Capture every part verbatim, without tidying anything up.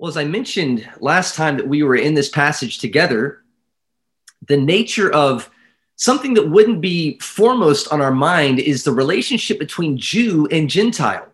Well, as I mentioned last time that we were in this passage together, the nature of something that wouldn't be foremost on our mind is the relationship between Jew and Gentile.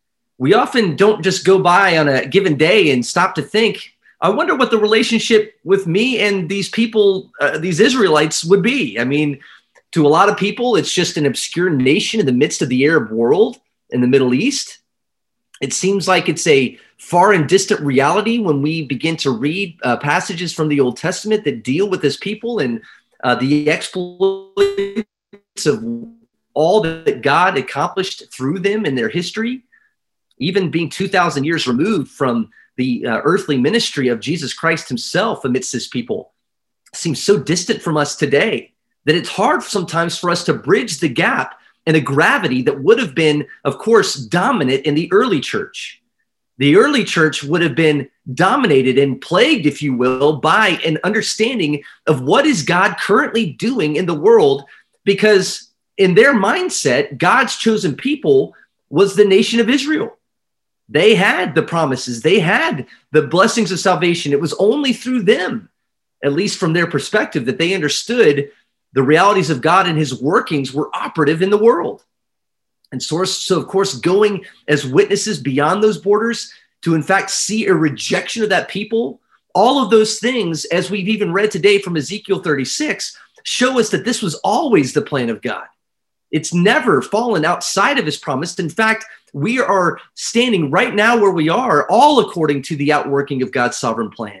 We often don't just go by on a given day and stop to think, I wonder what the relationship with me and these people, uh, these Israelites would be. I mean, to a lot of people, it's just an obscure nation in the midst of the Arab world in the Middle East. It seems like it's a far and distant reality when we begin to read uh, passages from the Old Testament that deal with this people and uh, the exploits of all that God accomplished through them in their history, even being two thousand years removed from the uh, earthly ministry of Jesus Christ himself amidst this people. Seems so distant from us today that it's hard sometimes for us to bridge the gap and the gravity that would have been, of course, dominant in the early church. The early church would have been dominated and plagued, if you will, by an understanding of what is God currently doing in the world, because in their mindset, God's chosen people was the nation of Israel. They had the promises. They had the blessings of salvation. It was only through them, at least from their perspective, that they understood the realities of God and his workings were operative in the world. And so, so, of course, going as witnesses beyond those borders to, in fact, see a rejection of that people, all of those things, as we've even read today from Ezekiel thirty-six, show us that this was always the plan of God. It's never fallen outside of his promise. In fact, we are standing right now where we are, all according to the outworking of God's sovereign plan.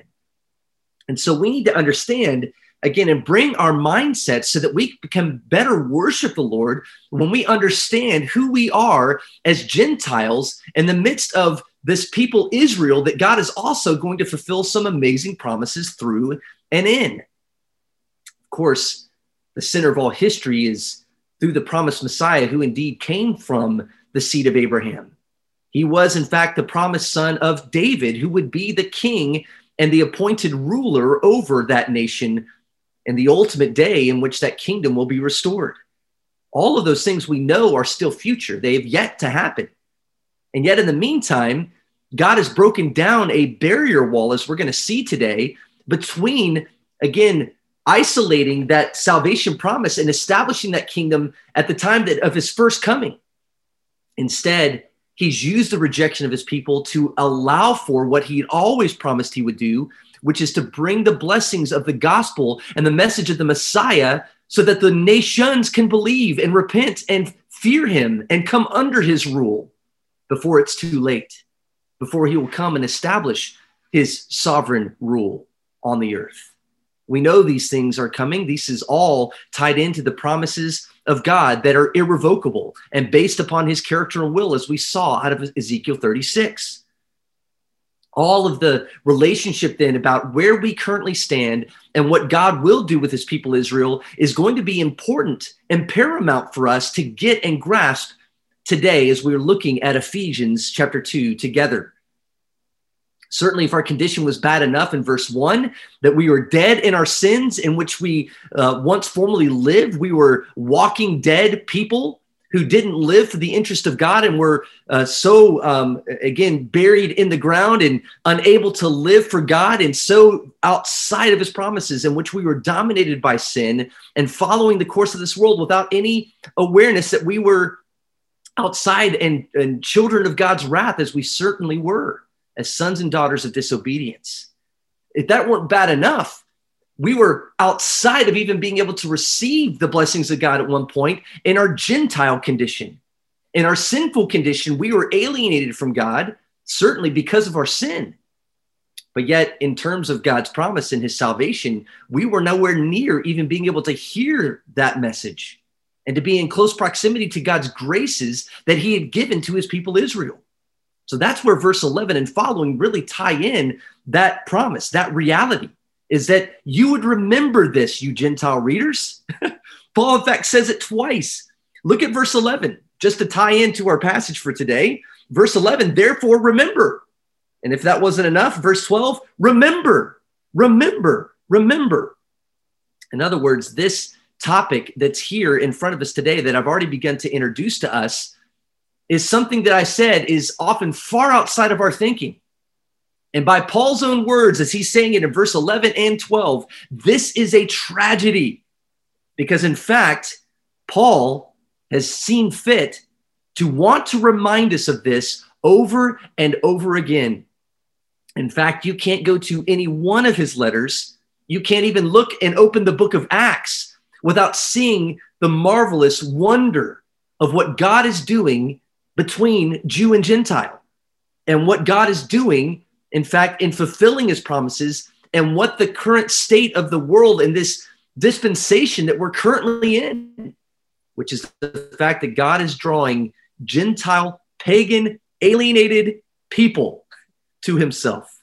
And so we need to understand, again, and bring our mindset so that we can better worship the Lord when we understand who we are as Gentiles in the midst of this people, Israel, that God is also going to fulfill some amazing promises through and in. Of course, the center of all history is through the promised Messiah, who indeed came from the seed of Abraham. He was, in fact, the promised son of David, who would be the king and the appointed ruler over that nation and the ultimate day in which that kingdom will be restored. All of those things we know are still future. They have yet to happen. And yet in the meantime, God has broken down a barrier wall, as we're going to see today, between, again, isolating that salvation promise and establishing that kingdom at the time that, of his first coming. Instead, he's used the rejection of his people to allow for what he had always promised he would do, which is to bring the blessings of the gospel and the message of the Messiah so that the nations can believe and repent and fear him and come under his rule before it's too late, before he will come and establish his sovereign rule on the earth. We know these things are coming. This is all tied into the promises of God that are irrevocable and based upon his character and will, as we saw out of Ezekiel thirty-six. All of the relationship then about where we currently stand and what God will do with his people Israel is going to be important and paramount for us to get and grasp today as we're looking at Ephesians chapter two together. Certainly, if our condition was bad enough in verse one, that we were dead in our sins in which we uh, once formerly lived, we were walking dead people who didn't live for the interest of God and were uh, so, um, again, buried in the ground and unable to live for God and so outside of his promises, in which we were dominated by sin and following the course of this world without any awareness that we were outside and, and children of God's wrath, as we certainly were, as sons and daughters of disobedience. If that weren't bad enough, we were outside of even being able to receive the blessings of God at one point in our Gentile condition. In our sinful condition, we were alienated from God, certainly because of our sin. But yet, in terms of God's promise and his salvation, we were nowhere near even being able to hear that message and to be in close proximity to God's graces that he had given to his people Israel. So that's where verse eleven and following really tie in that promise, that reality, is that you would remember this, you Gentile readers. Paul, in fact, says it twice. Look at verse eleven, just to tie into our passage for today. Verse eleven, therefore remember. And if that wasn't enough, verse twelve, remember, remember, remember. In other words, this topic that's here in front of us today that I've already begun to introduce to us is something that I said is often far outside of our thinking. And by Paul's own words, as he's saying it in verse eleven and twelve, this is a tragedy. Because in fact, Paul has seen fit to want to remind us of this over and over again. In fact, you can't go to any one of his letters. You can't even look and open the book of Acts without seeing the marvelous wonder of what God is doing between Jew and Gentile, and what God is doing, in fact, in fulfilling his promises, and what the current state of the world in this dispensation that we're currently in, which is the fact that God is drawing Gentile, pagan, alienated people to himself.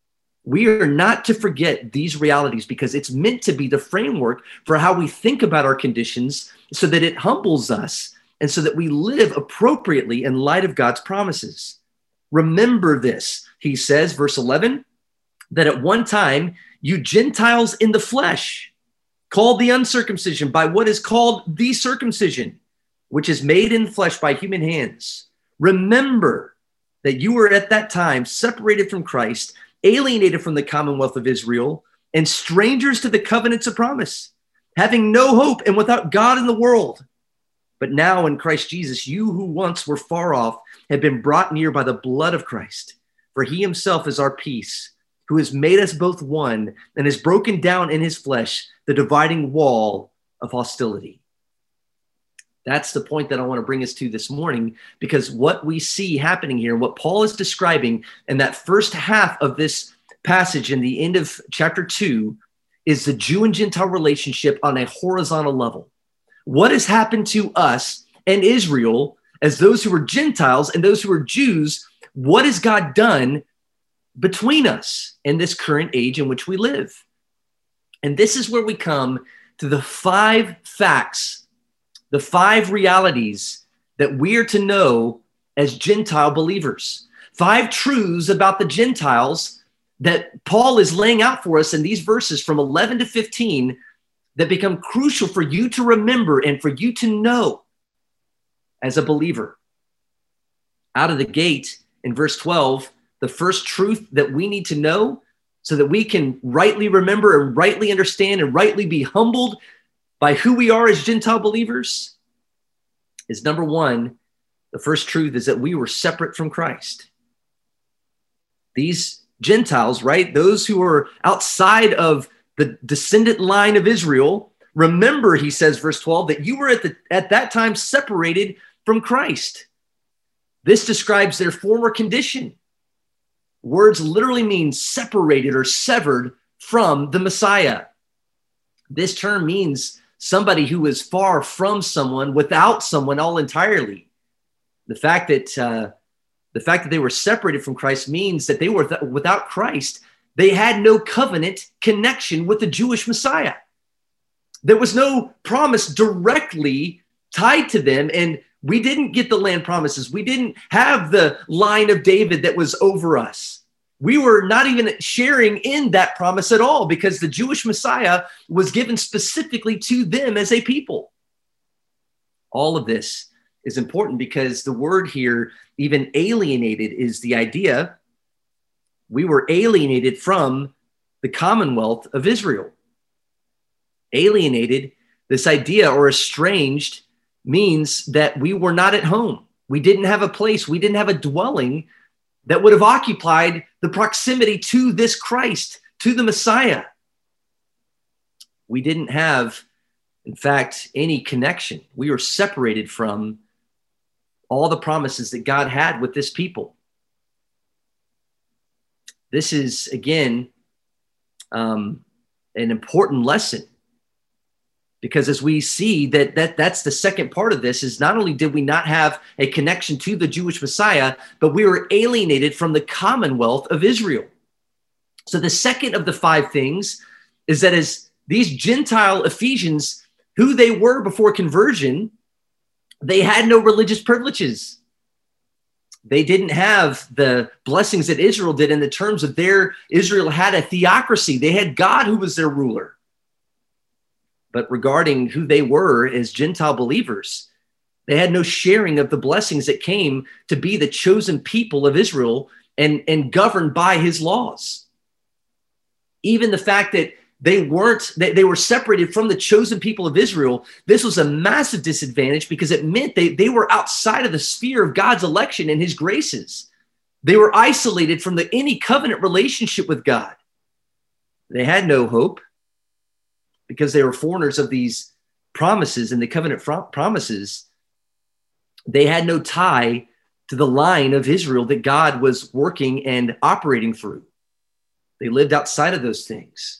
We are not to forget these realities because it's meant to be the framework for how we think about our conditions so that it humbles us and so that we live appropriately in light of God's promises. Remember this, he says, verse eleven, that at one time you Gentiles in the flesh, called the uncircumcision by what is called the circumcision, which is made in flesh by human hands. Remember that you were at that time separated from Christ, alienated from the commonwealth of Israel, and strangers to the covenants of promise, having no hope and without God in the world. But now in Christ Jesus, you who once were far off have been brought near by the blood of Christ. For he himself is our peace, who has made us both one and has broken down in his flesh the dividing wall of hostility. That's the point that I want to bring us to this morning, because what we see happening here, what Paul is describing in that first half of this passage in the end of chapter two, is the Jew and Gentile relationship on a horizontal level. What has happened to us and Israel as those who are Gentiles and those who are Jews? What has God done between us in this current age in which we live? And this is where we come to the five facts, the five realities that we are to know as Gentile believers. Five truths about the Gentiles that Paul is laying out for us in these verses from eleven to fifteen that become crucial for you to remember and for you to know as a believer. Out of the gate in verse twelve, the first truth that we need to know so that we can rightly remember and rightly understand and rightly be humbled by who we are as Gentile believers is, number one, the first truth is that we were separate from Christ. These Gentiles, right, those who are outside of the descendant line of Israel, remember, he says, verse twelve, that you were at, the, at that time separated from Christ. This describes their former condition. Words literally mean separated or severed from the Messiah. This term means somebody who is far from someone, without someone all entirely. The fact that uh, the fact that they were separated from Christ means that they were th- without Christ. They had no covenant connection with the Jewish Messiah. There was no promise directly tied to them, and we didn't get the land promises. We didn't have the line of David that was over us. We were not even sharing in that promise at all because the Jewish Messiah was given specifically to them as a people. All of this is important because the word here, even alienated, is the idea. We were alienated from the commonwealth of Israel. Alienated, this idea, or estranged, means that we were not at home. We didn't have a place. We didn't have a dwelling that would have occupied the proximity to this Christ, to the Messiah. We didn't have, in fact, any connection. We were separated from all the promises that God had with this people. This is, again, um, an important lesson, because as we see that, that that's the second part of this, is not only did we not have a connection to the Jewish Messiah, but we were alienated from the commonwealth of Israel. So the second of the five things is that as these Gentile Ephesians, who they were before conversion, they had no religious privileges. They didn't have the blessings that Israel did in the terms of their, Israel had a theocracy. They had God who was their ruler. But regarding who they were as Gentile believers, they had no sharing of the blessings that came to be the chosen people of Israel and, and governed by his laws. Even the fact that they weren't, they, they were separated from the chosen people of Israel, this was a massive disadvantage because it meant they, they were outside of the sphere of God's election and his graces. They were isolated from the, any covenant relationship with God. They had no hope because they were foreigners of these promises and the covenant promises. They had no tie to the line of Israel that God was working and operating through. They lived outside of those things.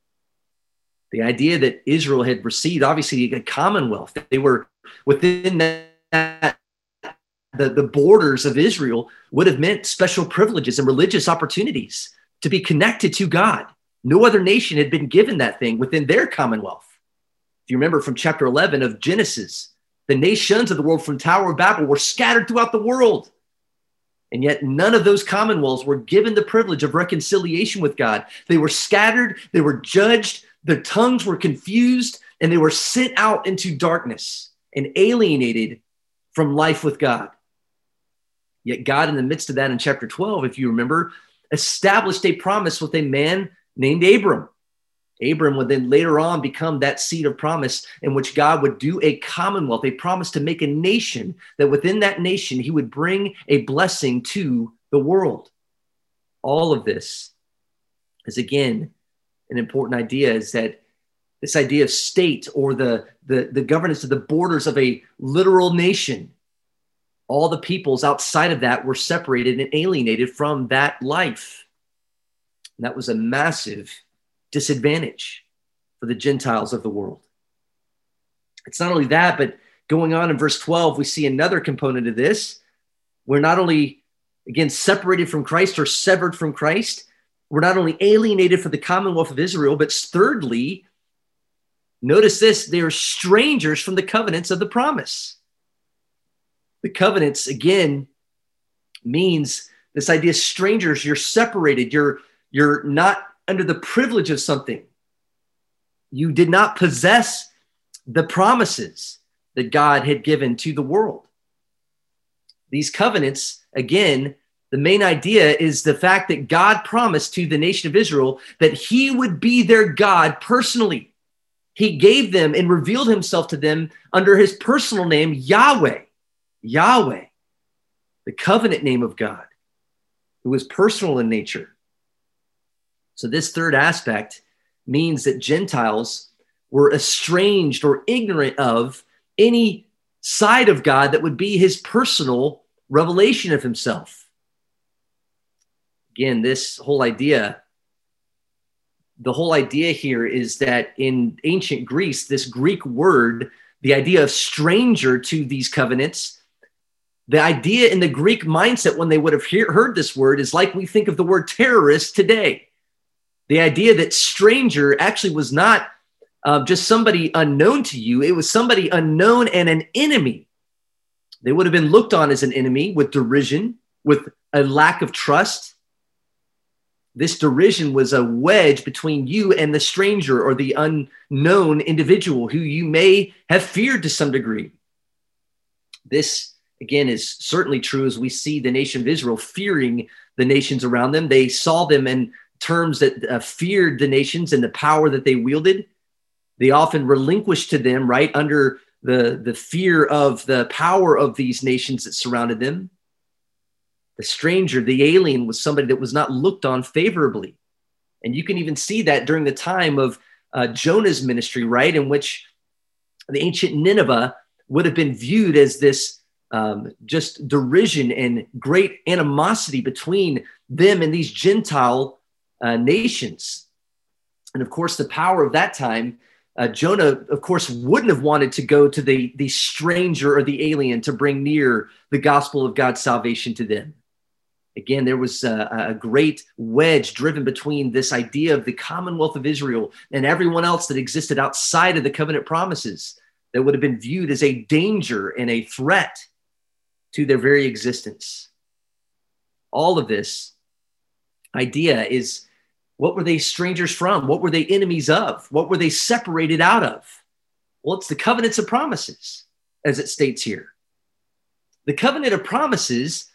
The idea that Israel had received, obviously, a commonwealth. They were within that, the, the borders of Israel would have meant special privileges and religious opportunities to be connected to God. No other nation had been given that thing within their commonwealth. If you remember from chapter eleven of Genesis, the nations of the world from Tower of Babel were scattered throughout the world. And yet none of those commonwealths were given the privilege of reconciliation with God. They were scattered, they were judged, their tongues were confused, and they were sent out into darkness and alienated from life with God. Yet God, in the midst of that, in chapter twelve, if you remember, established a promise with a man named Abram. Abram would then later on become that seed of promise in which God would do a commonwealth, a promise to make a nation, that within that nation, he would bring a blessing to the world. All of this is, again, an important idea, is that this idea of state or the, the, the governance of the borders of a literal nation, all the peoples outside of that were separated and alienated from that life. And that was a massive disadvantage for the Gentiles of the world. It's not only that, but going on in verse twelve, we see another component of this. We're not only, again, separated from Christ or severed from Christ, we're not only alienated from the commonwealth of Israel, but thirdly, notice this, they are strangers from the covenants of the promise. The covenants, again, means this idea of strangers. You're separated. You're, you're not under the privilege of something. You did not possess the promises that God had given to the world. These covenants, again, the main idea is the fact that God promised to the nation of Israel that he would be their God personally. He gave them and revealed himself to them under his personal name, Yahweh. Yahweh, the covenant name of God, who is personal in nature. So this third aspect means that Gentiles were estranged or ignorant of any side of God that would be his personal revelation of himself. Again, this whole idea, the whole idea here is that in ancient Greece, this Greek word, the idea of stranger to these covenants, the idea in the Greek mindset when they would have hear, heard this word is like we think of the word terrorist today. The idea that stranger actually was not uh, just somebody unknown to you. It was somebody unknown and an enemy. They would have been looked on as an enemy with derision, with a lack of trust. This derision was a wedge between you and the stranger or the unknown individual who you may have feared to some degree. This, again, is certainly true as we see the nation of Israel fearing the nations around them. They saw them in terms that uh, feared the nations and the power that they wielded. They often relinquished to them, right, under the, the fear of the power of these nations that surrounded them. The stranger, the alien, was somebody that was not looked on favorably. And you can even see that during the time of uh, Jonah's ministry, right, in which the ancient Nineveh would have been viewed as this um, just derision and great animosity between them and these Gentile Uh, nations. And of course, the power of that time, uh, Jonah, of course, wouldn't have wanted to go to the, the stranger or the alien to bring near the gospel of God's salvation to them. Again, there was a, a great wedge driven between this idea of the commonwealth of Israel and everyone else that existed outside of the covenant promises that would have been viewed as a danger and a threat to their very existence. All of this idea is, what were they strangers from? What were they enemies of? What were they separated out of? Well, it's the covenants of promises, as it states here. The covenant of promises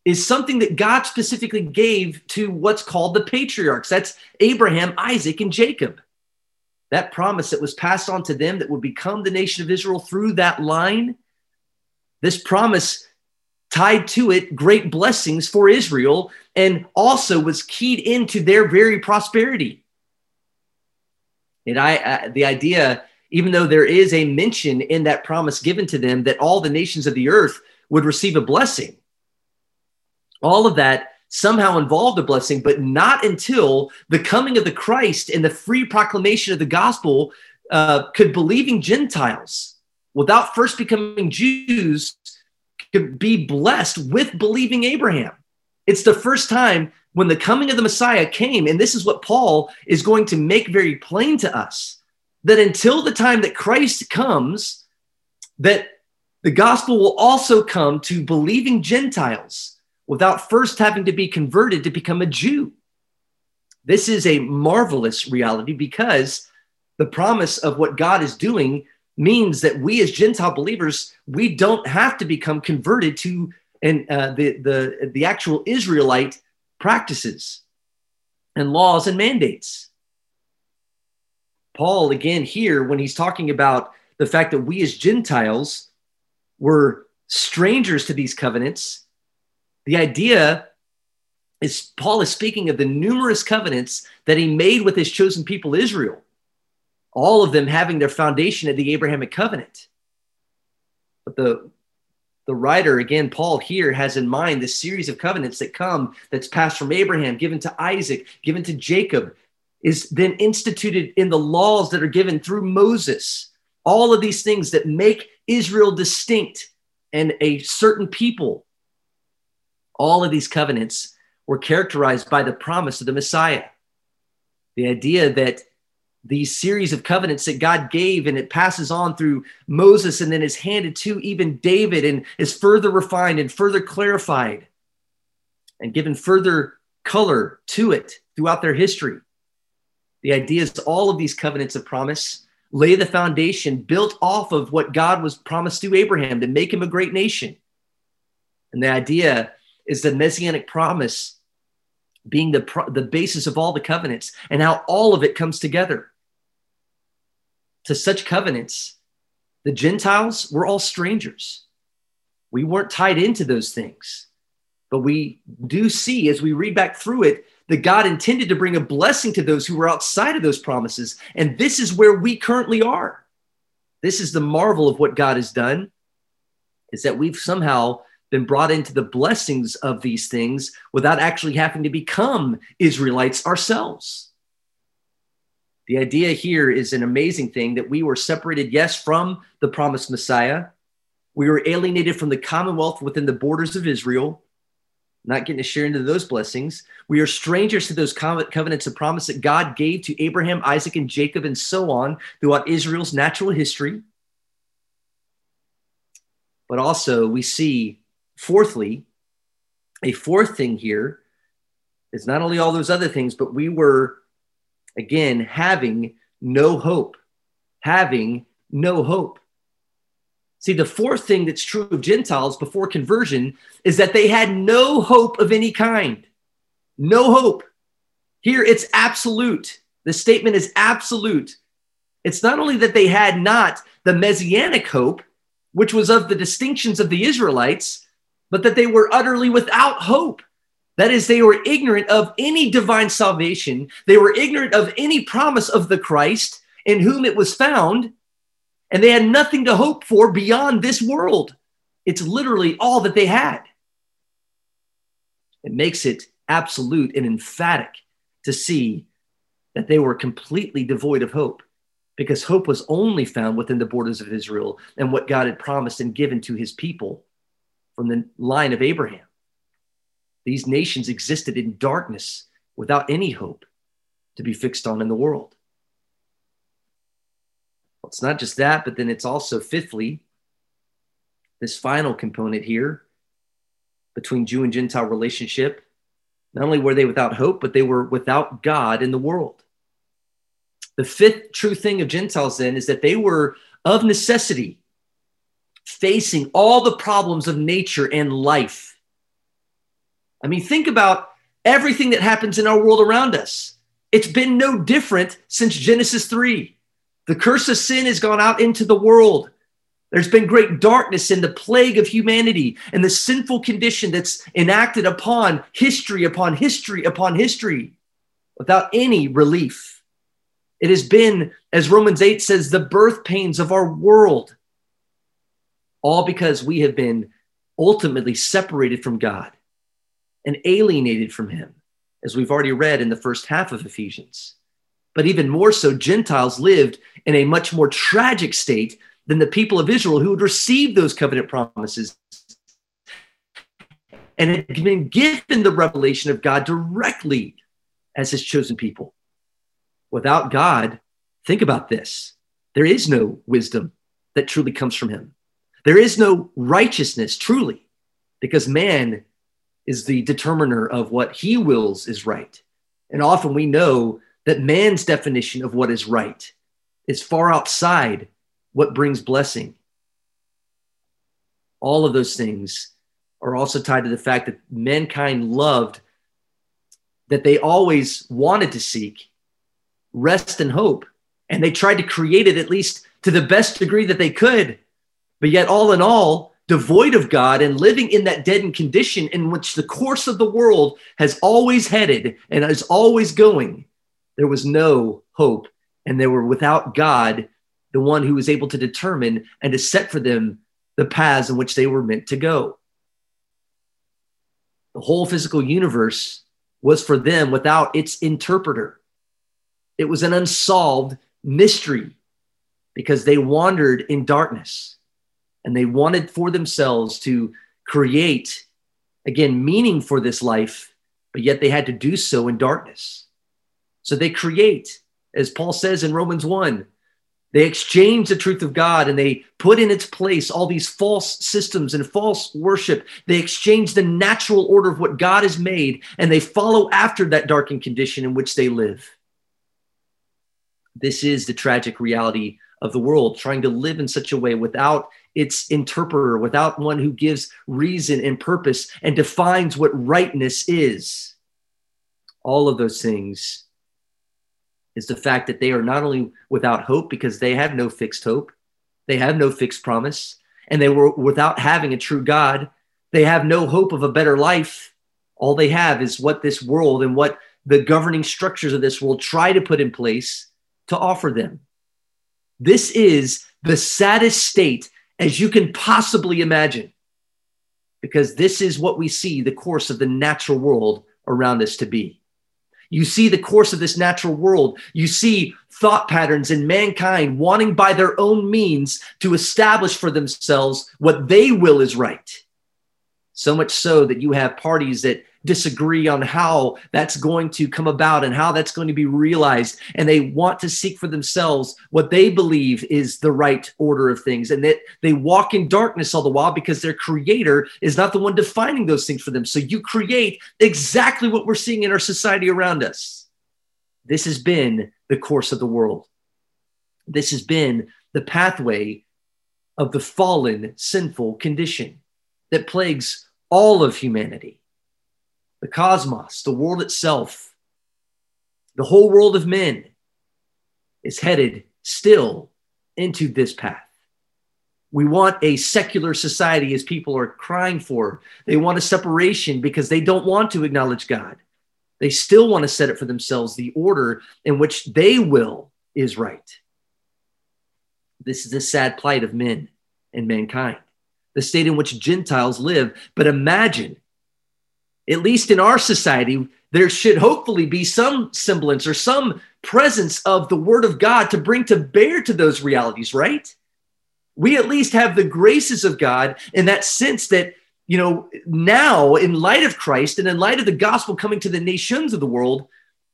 is something that God specifically gave to what's called the patriarchs. That's Abraham, Isaac, and Jacob. That promise that was passed on to them that would become the nation of Israel through that line, this promise tied to it great blessings for Israel and also was keyed into their very prosperity. And I, uh, the idea, even though there is a mention in that promise given to them that all the nations of the earth would receive a blessing, all of that somehow involved a blessing, but not until the coming of the Christ and the free proclamation of the gospel uh, could believing Gentiles, without first becoming Jews, could be blessed with believing Abraham. It's the first time when the coming of the Messiah came, and this is what Paul is going to make very plain to us, that until the time that Christ comes, that the gospel will also come to believing Gentiles without first having to be converted to become a Jew. This is a marvelous reality because the promise of what God is doing means that we as Gentile believers, we don't have to become converted to and uh, the, the, the actual Israelite practices and laws and mandates. Paul, again, here, when he's talking about the fact that we as Gentiles were strangers to these covenants, the idea is Paul is speaking of the numerous covenants that he made with his chosen people, Israel, all of them having their foundation in the Abrahamic covenant. But the, the writer, again, Paul here has in mind this series of covenants that come, that's passed from Abraham, given to Isaac, given to Jacob, is then instituted in the laws that are given through Moses. All of these things that make Israel distinct and a certain people. All of these covenants were characterized by the promise of the Messiah. The idea that these series of covenants that God gave and it passes on through Moses and then is handed to even David and is further refined and further clarified and given further color to it throughout their history. The idea is all of these covenants of promise lay the foundation built off of what God was promised to Abraham to make him a great nation. And the idea is the messianic promise being the, pro- the basis of all the covenants and how all of it comes together. To such covenants, the Gentiles were all strangers. We weren't tied into those things. But we do see, as we read back through it, that God intended to bring a blessing to those who were outside of those promises. And this is where we currently are. This is the marvel of what God has done, is that we've somehow been brought into the blessings of these things without actually having to become Israelites ourselves. The idea here is an amazing thing that we were separated, yes, from the promised Messiah. We were alienated from the commonwealth within the borders of Israel, not getting to share into those blessings. We are strangers to those covenants of promise that God gave to Abraham, Isaac, and Jacob, and so on throughout Israel's natural history. But also we see, fourthly, a fourth thing here is not only all those other things, but we were, again, having no hope, having no hope. See, the fourth thing that's true of Gentiles before conversion is that they had no hope of any kind. No hope. Here it's absolute. The statement is absolute. It's not only that they had not the messianic hope, which was of the distinctions of the Israelites, but that they were utterly without hope. That is, they were ignorant of any divine salvation. They were ignorant of any promise of the Christ in whom it was found. And they had nothing to hope for beyond this world. It's literally all that they had. It makes it absolute and emphatic to see that they were completely devoid of hope, because hope was only found within the borders of Israel and what God had promised and given to his people from the line of Abraham. These nations existed in darkness without any hope to be fixed on in the world. Well, it's not just that, but then it's also, fifthly, this final component here between Jew and Gentile relationship. Not only were they without hope, but they were without God in the world. The fifth true thing of Gentiles then is that they were of necessity facing all the problems of nature and life. I mean, think about everything that happens in our world around us. It's been no different since Genesis three. The curse of sin has gone out into the world. There's been great darkness in the plague of humanity and the sinful condition that's enacted upon history, upon history, upon history without any relief. It has been, as Romans eight says, the birth pains of our world, all because we have been ultimately separated from God and alienated from him, as we've already read in the first half of Ephesians. But even more so, Gentiles lived in a much more tragic state than the people of Israel who had received those covenant promises and had been given the revelation of God directly as his chosen people. Without God, think about this. There is no wisdom that truly comes from him. There is no righteousness truly, because man is the determiner of what he wills is right. And often we know that man's definition of what is right is far outside what brings blessing. All of those things are also tied to the fact that mankind loved, that they always wanted to seek rest and hope. And they tried to create it at least to the best degree that they could. But yet, all in all, devoid of God and living in that deadened condition in which the course of the world has always headed and is always going, there was no hope. And they were without God, the one who was able to determine and to set for them the paths in which they were meant to go. The whole physical universe was for them without its interpreter. It was an unsolved mystery because they wandered in darkness and they wanted for themselves to create, again, meaning for this life, but yet they had to do so in darkness. So they create, as Paul says in Romans one, they exchange the truth of God and they put in its place all these false systems and false worship. They exchange the natural order of what God has made and they follow after that darkened condition in which they live. This is the tragic reality of the world, trying to live in such a way without its interpreter, without one who gives reason and purpose and defines what rightness is. All of those things is the fact that they are not only without hope because they have no fixed hope, they have no fixed promise, and they were without having a true God. They have no hope of a better life. All they have is what this world and what the governing structures of this world try to put in place to offer them. This is the saddest state as you can possibly imagine, because this is what we see the course of the natural world around us to be. You see the course of this natural world. You see thought patterns in mankind wanting by their own means to establish for themselves what they will is right. So much so that you have parties that disagree on how that's going to come about and how that's going to be realized. And they want to seek for themselves what they believe is the right order of things. And that they walk in darkness all the while because their creator is not the one defining those things for them. So you create exactly what we're seeing in our society around us. This has been the course of the world. This has been the pathway of the fallen, sinful condition that plagues all of humanity. The cosmos, the world itself, the whole world of men is headed still into this path. We want a secular society as people are crying for. They want a separation because they don't want to acknowledge God. They still want to set it for themselves, the order in which they will is right. This is the sad plight of men and mankind, the state in which Gentiles live. But imagine, at least in our society, there should hopefully be some semblance or some presence of the word of God to bring to bear to those realities, right? We at least have the graces of God in that sense that, you know, now in light of Christ and in light of the gospel coming to the nations of the world,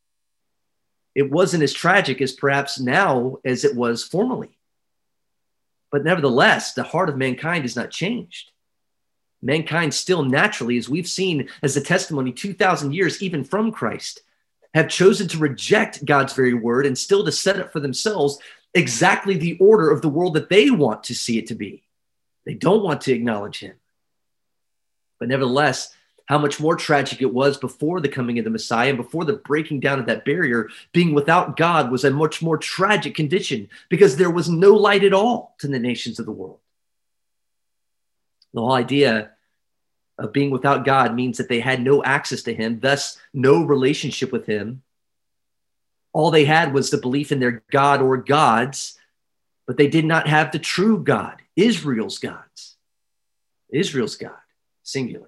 it wasn't as tragic as perhaps now as it was formerly. But nevertheless, the heart of mankind has not changed. Mankind still naturally, as we've seen as a testimony two thousand years, even from Christ, have chosen to reject God's very word and still to set up for themselves exactly the order of the world that they want to see it to be. They don't want to acknowledge him. But nevertheless, how much more tragic it was before the coming of the Messiah and before the breaking down of that barrier. Being without God was a much more tragic condition because there was no light at all to the nations of the world. The whole idea of being without God means that they had no access to him, thus no relationship with him. All they had was the belief in their God or gods, but they did not have the true God, Israel's gods. Israel's God, singular.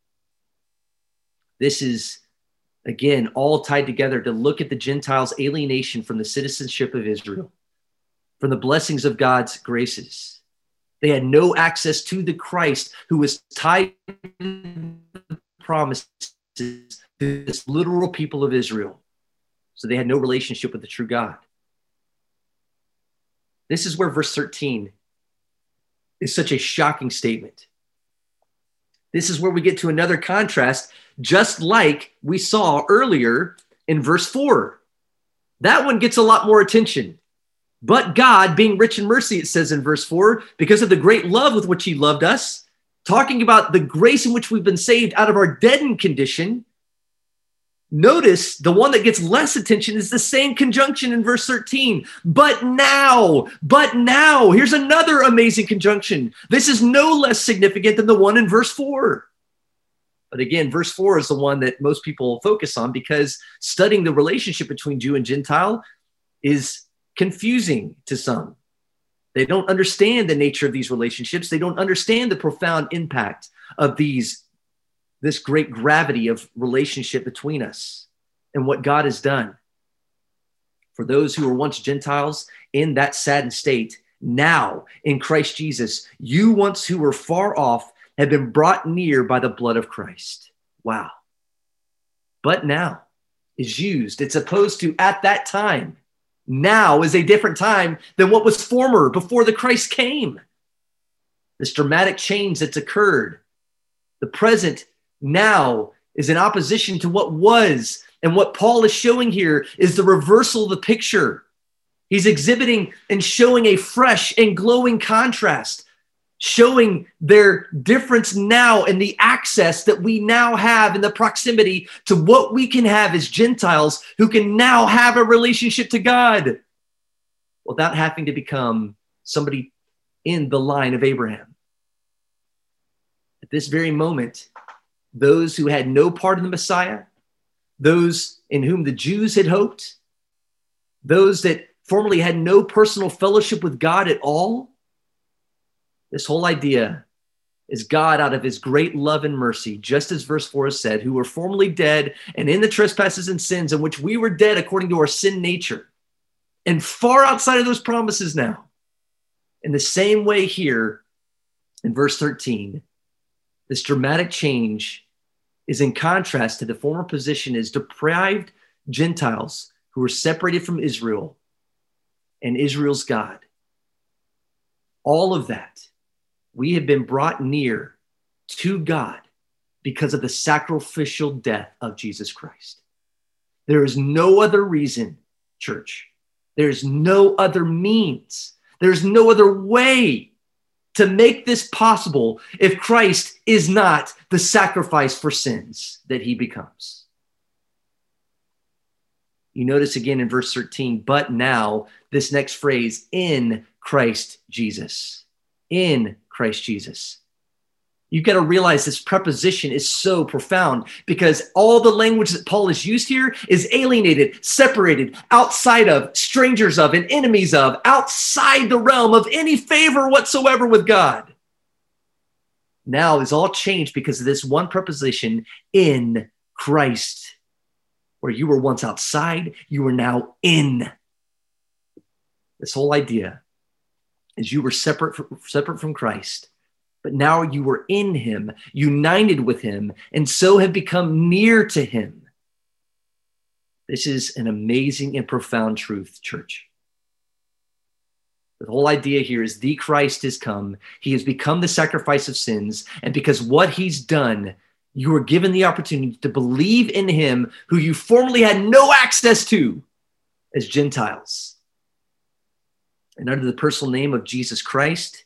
This is, again, all tied together to look at the Gentiles' alienation from the citizenship of Israel, from the blessings of God's graces. They had no access to the Christ who was tied to the promises to this literal people of Israel. So they had no relationship with the true God. This is where verse thirteen is such a shocking statement. This is where we get to another contrast, just like we saw earlier in verse four. That one gets a lot more attention. But God, being rich in mercy, it says in verse four, because of the great love with which he loved us, talking about the grace in which we've been saved out of our deadened condition. Notice the one that gets less attention is the same conjunction in verse thirteen. But now, but now, here's another amazing conjunction. This is no less significant than the one in verse four. But again, verse four is the one that most people focus on because studying the relationship between Jew and Gentile is confusing to some. They don't understand the nature of these relationships. They don't understand the profound impact of these this great gravity of relationship between us and what God has done. For those who were once Gentiles in that saddened state, now in Christ Jesus, you once who were far off have been brought near by the blood of Christ. Wow. But now is used. It's opposed to at that time. Now is a different time than what was former before the Christ came. This dramatic change that's occurred. The present now is in opposition to what was. And what Paul is showing here is the reversal of the picture. He's exhibiting and showing a fresh and glowing contrast, showing their difference now in the access that we now have in the proximity to what we can have as Gentiles who can now have a relationship to God without having to become somebody in the line of Abraham. At this very moment, those who had no part in the Messiah, those in whom the Jews had hoped, those that formerly had no personal fellowship with God at all, this whole idea is God, out of his great love and mercy, just as verse four has said, who were formerly dead and in the trespasses and sins in which we were dead according to our sin nature, and far outside of those promises now. In the same way here in verse thirteen, this dramatic change is in contrast to the former position as deprived Gentiles who were separated from Israel and Israel's God. All of that, we have been brought near to God because of the sacrificial death of Jesus Christ. There is no other reason, church. There's no other means. There's no other way to make this possible if Christ is not the sacrifice for sins that he becomes. You notice again in verse thirteen, but now, this next phrase, in Christ Jesus. In Christ Jesus. You've got to realize this preposition is so profound because all the language that Paul has used here is alienated, separated, outside of, strangers of, and enemies of, outside the realm of any favor whatsoever with God. Now is all changed because of this one preposition, in Christ. Where you were once outside, you are now in. This whole idea is you were separate from, separate from Christ. But now you were in him, united with him, and so have become near to him. This is an amazing and profound truth, church. The whole idea here is the Christ has come. He has become the sacrifice of sins. And because what he's done, you are given the opportunity to believe in him who you formerly had no access to as Gentiles. And under the personal name of Jesus Christ,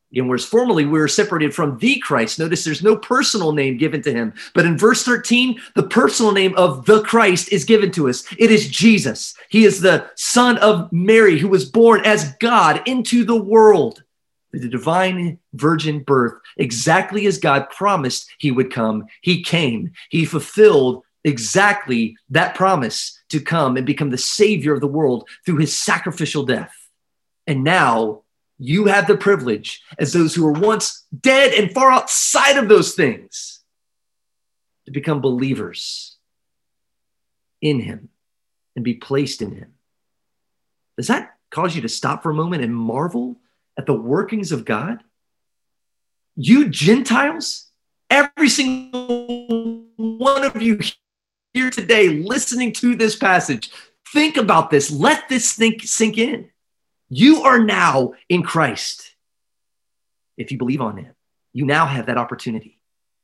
Again, whereas formerly we were separated from the Christ. Notice there's no personal name given to him. But in verse thirteen, the personal name of the Christ is given to us. It is Jesus. He is the son of Mary, who was born as God into the world. The divine virgin birth, exactly as God promised he would come. He came. He fulfilled exactly that promise to come and become the Savior of the world through his sacrificial death. And now you have the privilege, as those who were once dead and far outside of those things, to become believers in him and be placed in him. Does that cause you to stop for a moment and marvel at the workings of God? You Gentiles, every single one of you here today listening to this passage, think about this. Let this think sink in. You are now in Christ. If you believe on him, you now have that opportunity.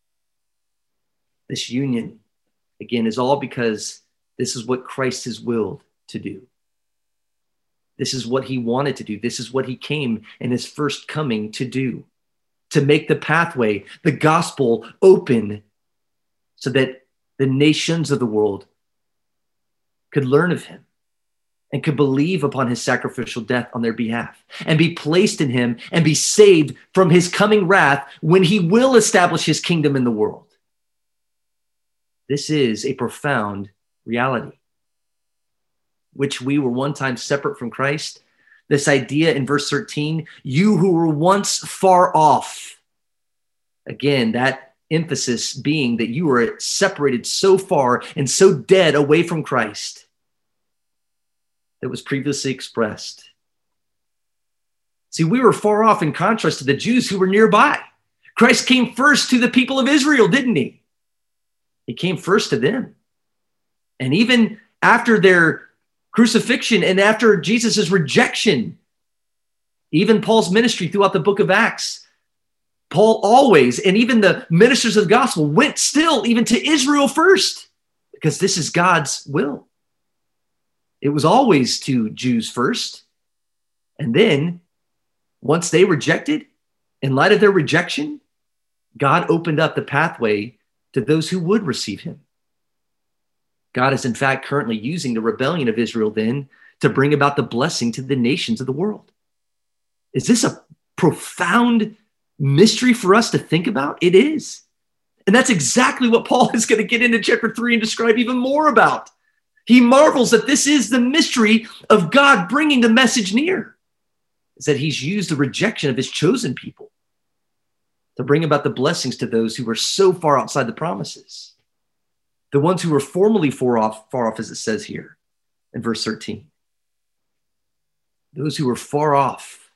This union, again, is all because this is what Christ has willed to do. This is what he wanted to do. This is what he came in his first coming to do, to make the pathway, the gospel open so that the nations of the world could learn of him and could believe upon his sacrificial death on their behalf and be placed in him and be saved from his coming wrath when he will establish his kingdom in the world. This is a profound reality, which we were one time separate from Christ. This idea in verse thirteen, you who were once far off. Again, that emphasis being that you were separated so far and so dead away from Christ that was previously expressed. See, we were far off in contrast to the Jews who were nearby. Christ came first to the people of Israel, didn't he? He came first to them. And even after their crucifixion and after Jesus' rejection, even Paul's ministry throughout the book of Acts, Paul always, and even the ministers of the gospel, went still even to Israel first, because this is God's will. It was always to Jews first. And then once they rejected, in light of their rejection, God opened up the pathway to those who would receive him. God is in fact currently using the rebellion of Israel then to bring about the blessing to the nations of the world. Is this a profound mystery for us to think about? It is. And that's exactly what Paul is going to get into chapter three and describe even more about. He marvels that this is the mystery of God bringing the message near, is that he's used the rejection of his chosen people to bring about the blessings to those who were so far outside the promises. The ones who were formerly far off, far off, as it says here in verse thirteen. Those who were far off.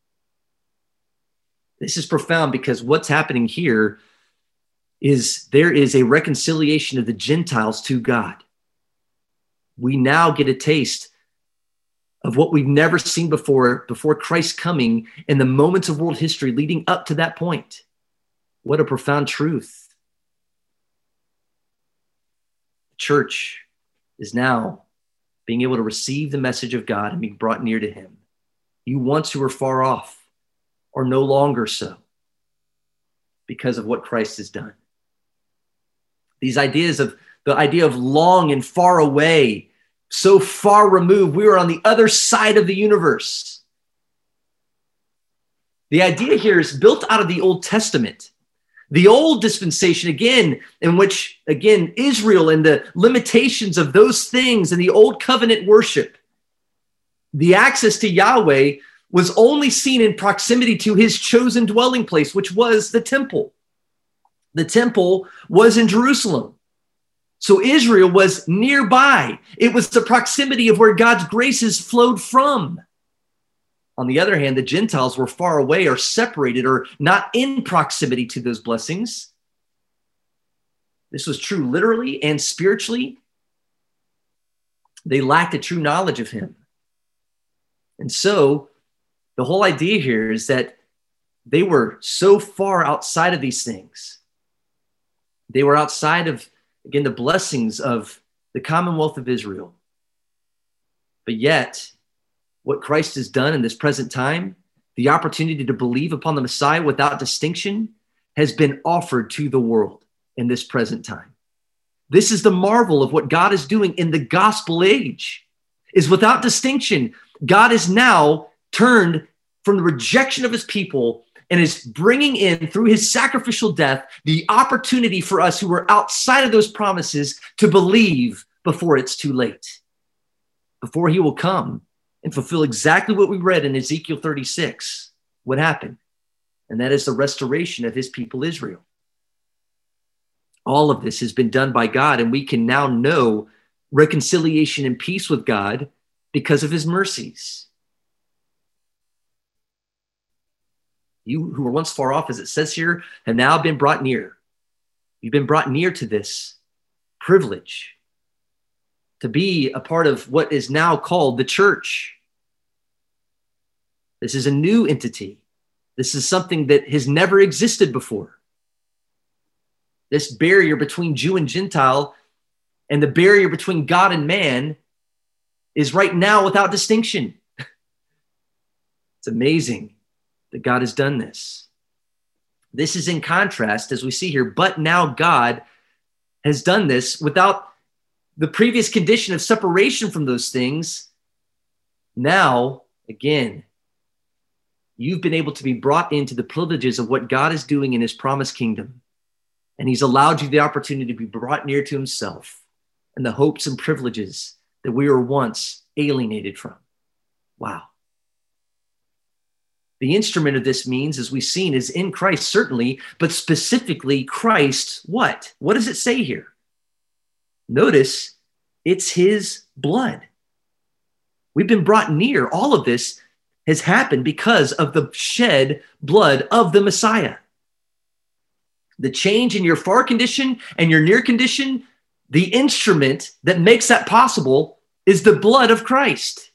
This is profound because what's happening here is there is a reconciliation of the Gentiles to God. We now get a taste of what we've never seen before, before Christ's coming in the moments of world history leading up to that point. What a profound truth. The church is now being able to receive the message of God and be brought near to him. You once who were far off are no longer so because of what Christ has done. These ideas of the idea of long and far away, so far removed, we were on the other side of the universe. The idea here is built out of the Old Testament. The old dispensation, again, in which, again, Israel and the limitations of those things in the old covenant worship, the access to Yahweh was only seen in proximity to his chosen dwelling place, which was the temple. The temple was in Jerusalem. So Israel was nearby. It was the proximity of where God's graces flowed from. On the other hand, the Gentiles were far away or separated or not in proximity to those blessings. This was true literally and spiritually. They lacked a true knowledge of him. And so the whole idea here is that they were so far outside of these things. They were outside of, again, the blessings of the Commonwealth of Israel. But yet, what Christ has done in this present time the opportunity to believe upon the Messiah without distinction has been offered to the world in this present time. This is the marvel of what God is doing in the gospel age, is without distinction, God is now turned from the rejection of his people and is bringing in, through his sacrificial death, the opportunity for us who are outside of those promises to believe before it's too late, before he will come and fulfill exactly what we read in Ezekiel thirty-six would happen. And that is the restoration of his people Israel. All of this has been done by God, and we can now know reconciliation and peace with God because of his mercies. You who were once far off, as it says here, have now been brought near. You've been brought near to this privilege to be a part of what is now called the church. This is a new entity. This is something that has never existed before. This barrier between Jew and Gentile and the barrier between God and man is right now without distinction. It's amazing that God has done this. This is in contrast, as we see here, but now God has done this without the previous condition of separation from those things. Now, again, you've been able to be brought into the privileges of what God is doing in his promised kingdom. And he's allowed you the opportunity to be brought near to himself and the hopes and privileges that we were once alienated from. Wow. The instrument of this means, as we've seen, is in Christ, certainly, but specifically Christ, what? What does it say here? Notice, it's his blood. We've been brought near. All of this has happened because of the shed blood of the Messiah. The change in your far condition and your near condition, the instrument that makes that possible is the blood of Christ.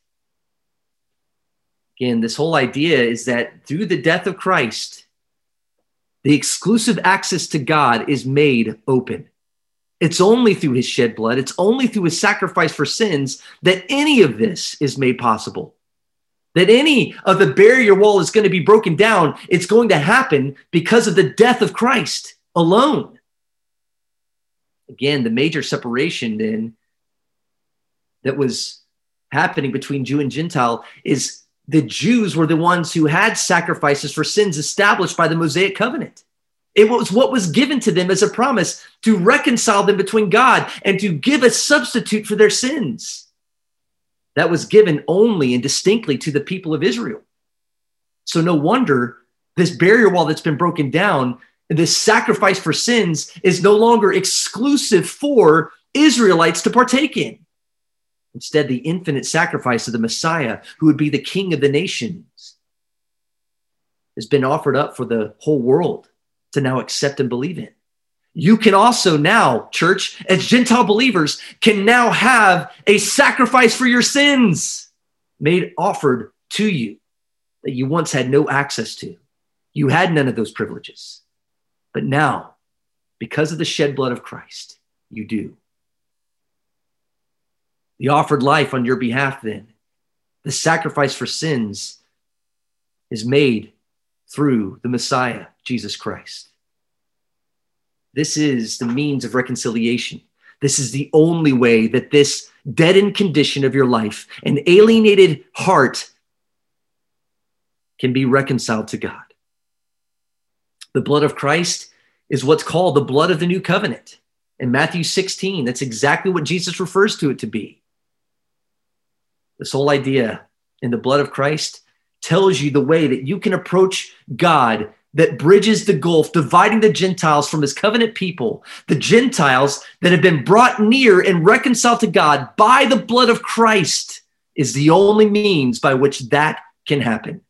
Again, this whole idea is that through the death of Christ, the exclusive access to God is made open. It's only through his shed blood, it's only through his sacrifice for sins that any of this is made possible. That any of the barrier wall is going to be broken down. It's going to happen because of the death of Christ alone. Again, the major separation then that was happening between Jew and Gentile is the Jews were the ones who had sacrifices for sins established by the Mosaic covenant. It was what was given to them as a promise to reconcile them between God and to give a substitute for their sins. That was given only and distinctly to the people of Israel. So no wonder this barrier wall that's been broken down, this sacrifice for sins, is no longer exclusive for Israelites to partake in. Instead, the infinite sacrifice of the Messiah, who would be the King of the nations, has been offered up for the whole world to now accept and believe in. You can also now, church, as Gentile believers, can now have a sacrifice for your sins made offered to you that you once had no access to. You had none of those privileges. But now, because of the shed blood of Christ, you do. The offered life on your behalf then, the sacrifice for sins, is made through the Messiah, Jesus Christ. This is the means of reconciliation. This is the only way that this deadened condition of your life, an alienated heart, can be reconciled to God. The blood of Christ is what's called the blood of the new covenant. In Matthew sixteen, that's exactly what Jesus refers to it to be. This whole idea in the blood of Christ tells you the way that you can approach God, that bridges the gulf, dividing the Gentiles from his covenant people, the Gentiles that have been brought near and reconciled to God by the blood of Christ, is the only means by which that can happen.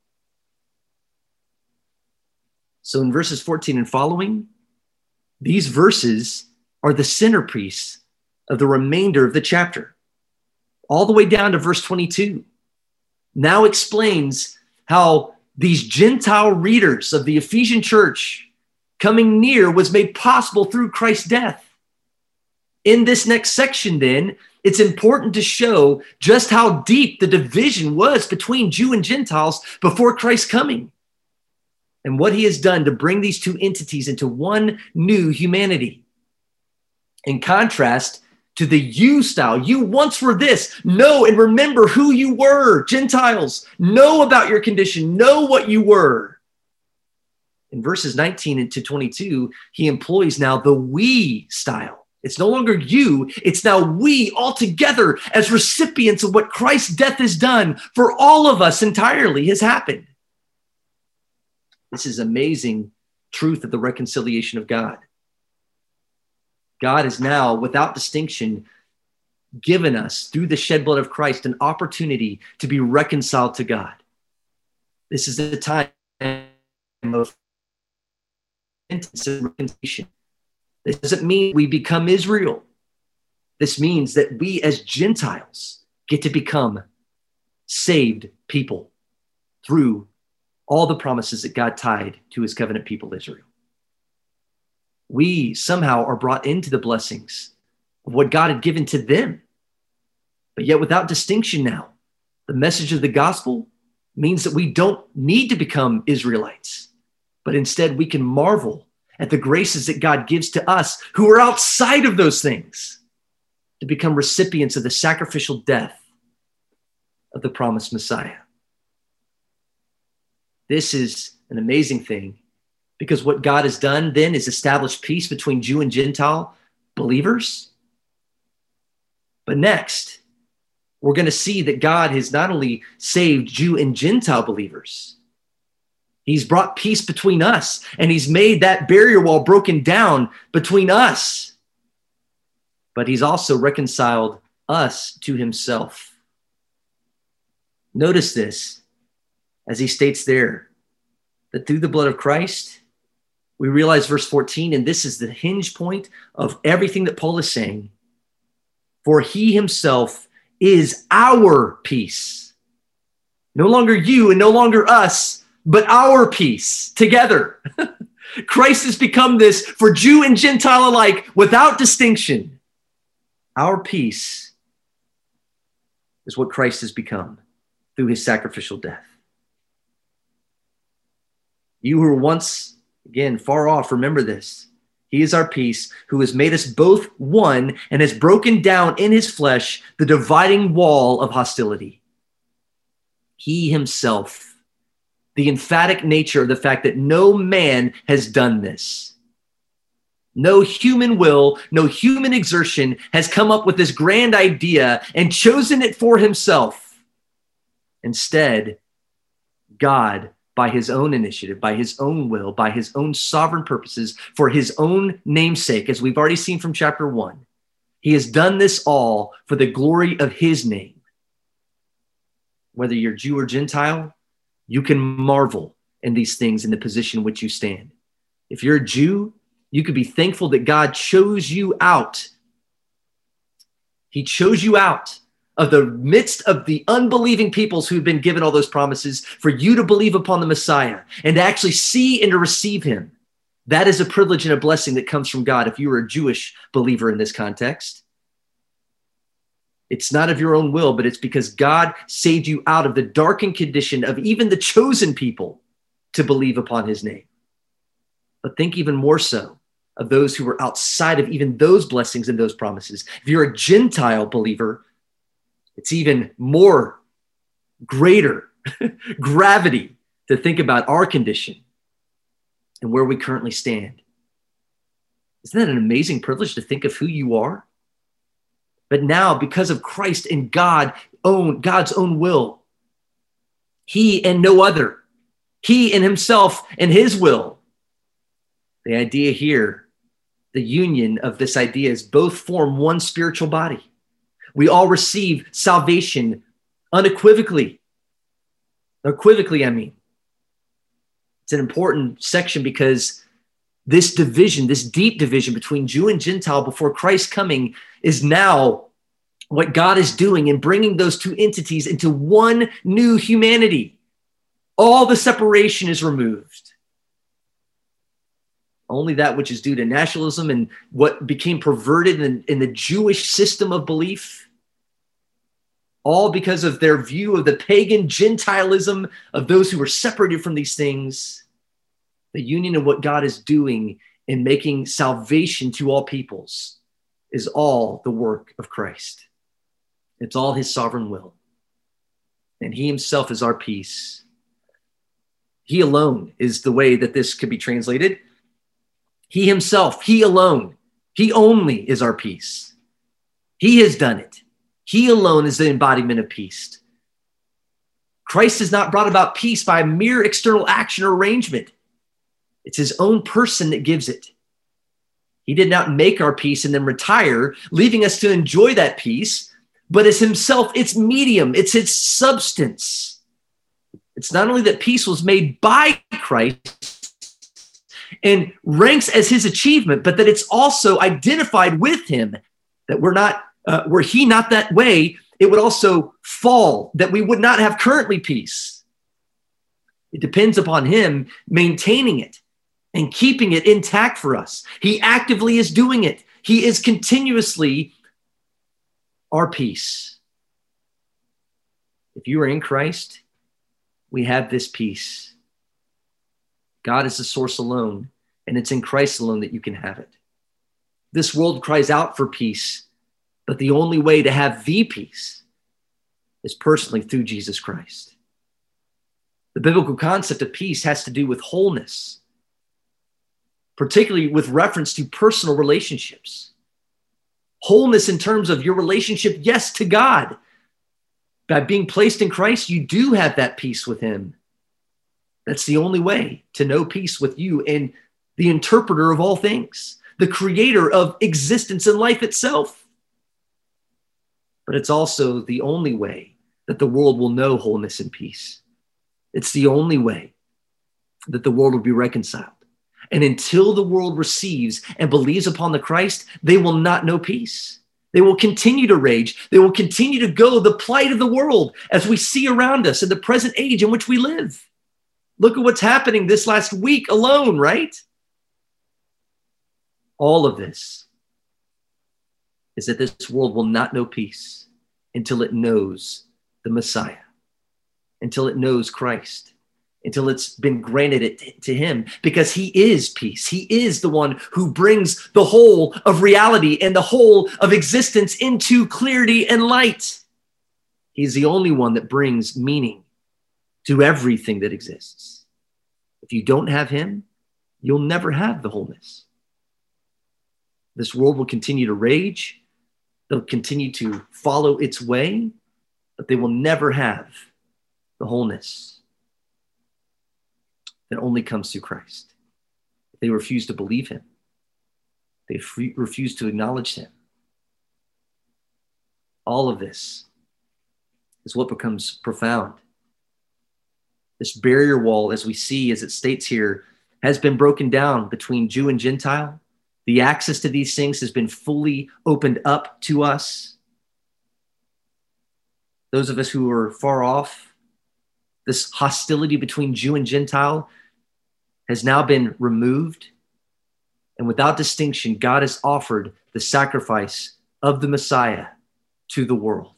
So in verses fourteen and following, these verses are the centerpiece of the remainder of the chapter. All the way down to verse twenty-two, now explains how these Gentile readers of the Ephesian church coming near was made possible through Christ's death. In this next section then, it's important to show just how deep the division was between Jew and Gentiles before Christ's coming, and what he has done to bring these two entities into one new humanity. In contrast to the you style, you once were this. Know and remember who you were. Gentiles, know about your condition. Know what you were. In verses nineteen to twenty-two, he employs now the we style. It's no longer you. It's now we all together as recipients of what Christ's death has done for all of us entirely has happened. This is amazing truth of the reconciliation of God. God has now, without distinction, given us, through the shed blood of Christ, an opportunity to be reconciled to God. This is the time of repentance and reconciliation. This doesn't mean we become Israel. This means that we as Gentiles get to become saved people through all the promises that God tied to his covenant people, Israel. We somehow are brought into the blessings of what God had given to them. But yet without distinction now, the message of the gospel means that we don't need to become Israelites, but instead we can marvel at the graces that God gives to us who are outside of those things to become recipients of the sacrificial death of the promised Messiah. This is an amazing thing, because what God has done then is establish peace between Jew and Gentile believers. But next, we're going to see that God has not only saved Jew and Gentile believers, he's brought peace between us, and he's made that barrier wall broken down between us. But he's also reconciled us to himself. Notice this, as he states there, that through the blood of Christ, we realize verse fourteen, and this is the hinge point of everything that Paul is saying, for he himself is our peace. No longer you and no longer us, but our peace together. Christ has become this for Jew and Gentile alike without distinction. Our peace is what Christ has become through his sacrificial death. You who were once, again, far off, remember this. He is our peace, who has made us both one and has broken down in his flesh the dividing wall of hostility. He himself, the emphatic nature of the fact that no man has done this. No human will, no human exertion has come up with this grand idea and chosen it for himself. Instead, God, by his own initiative, by his own will, by his own sovereign purposes, for his own namesake, as we've already seen from chapter one, he has done this all for the glory of his name. Whether you're Jew or Gentile, you can marvel in these things in the position in which you stand. If you're a Jew, you could be thankful that God chose you out. He chose you out of the midst of the unbelieving peoples who've been given all those promises for you to believe upon the Messiah and to actually see and to receive him. That is a privilege and a blessing that comes from God if you are a Jewish believer in this context. It's not of your own will, but it's because God saved you out of the darkened condition of even the chosen people to believe upon his name. But think even more so of those who are outside of even those blessings and those promises. If you're a Gentile believer, it's even more greater gravity to think about our condition and where we currently stand. Isn't that an amazing privilege to think of who you are? But now, because of Christ and God own, God's own will, he and no other, he and himself and his will. The idea here, the union of this idea is both form one spiritual body. We all receive salvation unequivocally. Equivocally, I mean. It's an important section because this division, this deep division between Jew and Gentile before Christ's coming is now what God is doing in bringing those two entities into one new humanity. All the separation is removed. Only that which is due to nationalism and what became perverted in, in the Jewish system of belief all because of their view of the pagan Gentilism of those who were separated from these things. The union of what God is doing in making salvation to all peoples is all the work of Christ. It's all his sovereign will. And he himself is our peace. He alone is the way that this could be translated. He himself, he alone, he only is our peace. He has done it. He alone is the embodiment of peace. Christ has not brought about peace by a mere external action or arrangement. It's his own person that gives it. He did not make our peace and then retire, leaving us to enjoy that peace, but as himself, its medium, it's its substance. It's not only that peace was made by Christ and ranks as his achievement, but that it's also identified with him, that we're not, uh, were he not that way, it would also fall, that we would not have currently peace. It depends upon him maintaining it and keeping it intact for us. He actively is doing it. He is continuously our peace. If you are in Christ, we have this peace. God is the source alone, and it's in Christ alone that you can have it. This world cries out for peace, but the only way to have the peace is personally through Jesus Christ. The biblical concept of peace has to do with wholeness, particularly with reference to personal relationships. Wholeness in terms of your relationship, yes, to God. By being placed in Christ, you do have that peace with him. That's the only way to know peace with you and the interpreter of all things, the creator of existence and life itself. But it's also the only way that the world will know wholeness and peace. It's the only way that the world will be reconciled. And until the world receives and believes upon the Christ, they will not know peace. They will continue to rage. They will continue to go the plight of the world as we see around us in the present age in which we live. Look at what's happening this last week alone, right? All of this is that this world will not know peace until it knows the Messiah, until it knows Christ, until it's been granted it to him, because he is peace. He is the one who brings the whole of reality and the whole of existence into clarity and light. He's the only one that brings meaning to everything that exists. If you don't have him, you'll never have the wholeness. This world will continue to rage. They'll continue to follow its way, but they will never have the wholeness that only comes through Christ. They refuse to believe him. They free, refuse to acknowledge him. All of this is what becomes profound. This barrier wall, as we see, as it states here, has been broken down between Jew and Gentile. The access to these things has been fully opened up to us. Those of us who are far off, this hostility between Jew and Gentile has now been removed. And without distinction, God has offered the sacrifice of the Messiah to the world.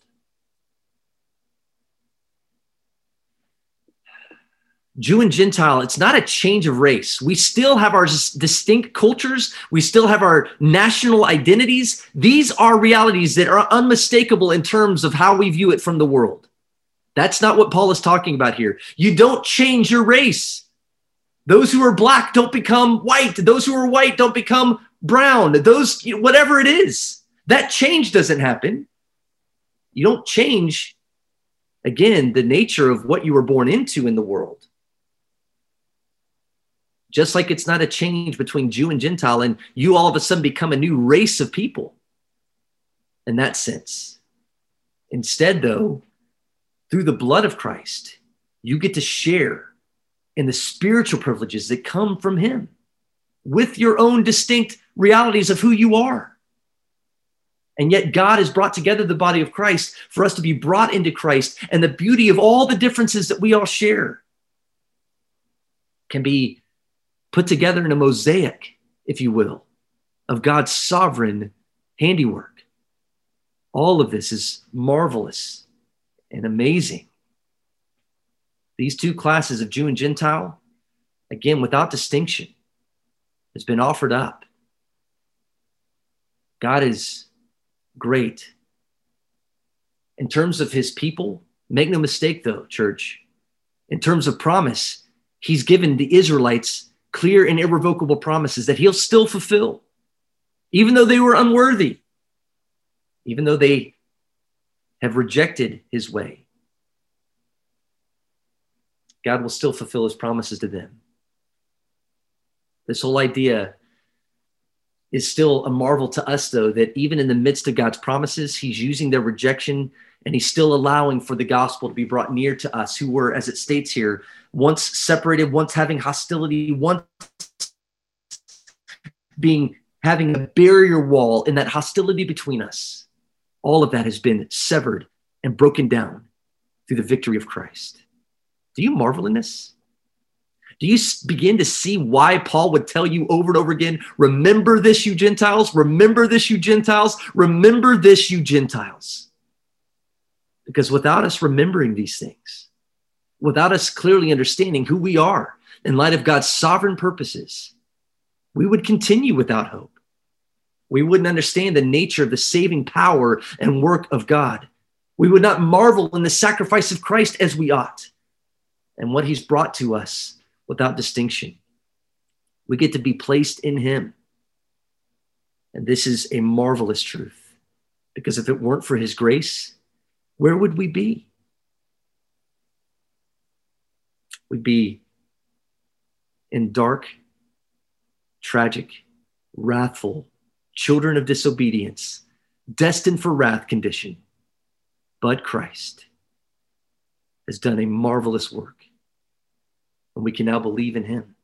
Jew and Gentile, it's not a change of race. We still have our distinct cultures. We still have our national identities. These are realities that are unmistakable in terms of how we view it from the world. That's not what Paul is talking about here. You don't change your race. Those who are black don't become white. Those who are white don't become brown. Those, whatever it is, that change doesn't happen. You don't change, again, the nature of what you were born into in the world. Just like it's not a change between Jew and Gentile, and you all of a sudden become a new race of people in that sense. Instead, though, through the blood of Christ, you get to share in the spiritual privileges that come from him with your own distinct realities of who you are. And yet God has brought together the body of Christ for us to be brought into Christ, and the beauty of all the differences that we all share can be put together in a mosaic, if you will, of God's sovereign handiwork. All of this is marvelous and amazing. These two classes of Jew and Gentile, again, without distinction, has been offered up. God is great. In terms of his people, make no mistake though, church, in terms of promise, he's given the Israelites clear and irrevocable promises that he'll still fulfill, even though they were unworthy, even though they have rejected his way. God will still fulfill his promises to them. This whole idea is still a marvel to us, though, that even in the midst of God's promises, he's using their rejection and he's still allowing for the gospel to be brought near to us who were, as it states here, once separated, once having hostility, once being having a barrier wall in that hostility between us. All of that has been severed and broken down through the victory of Christ. Do you marvel in this? Do you begin to see why Paul would tell you over and over again, remember this, you Gentiles, remember this, you Gentiles, remember this, you Gentiles? Because without us remembering these things, without us clearly understanding who we are in light of God's sovereign purposes, we would continue without hope. We wouldn't understand the nature of the saving power and work of God. We would not marvel in the sacrifice of Christ as we ought and what he's brought to us without distinction. We get to be placed in him. And this is a marvelous truth, because if it weren't for his grace, where would we be? We'd be in dark, tragic, wrathful, children of disobedience, destined for wrath condition. But Christ has done a marvelous work, and we can now believe in him.